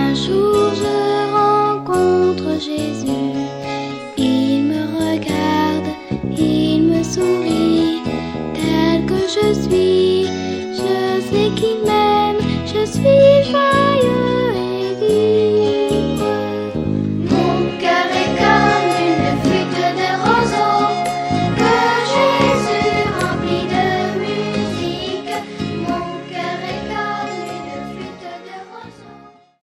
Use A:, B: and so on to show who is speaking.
A: Un jour je rencontre Jésus, il me regarde, il me sourit, tel que je suis, je sais qu'il m'aime, je suis joyeuse.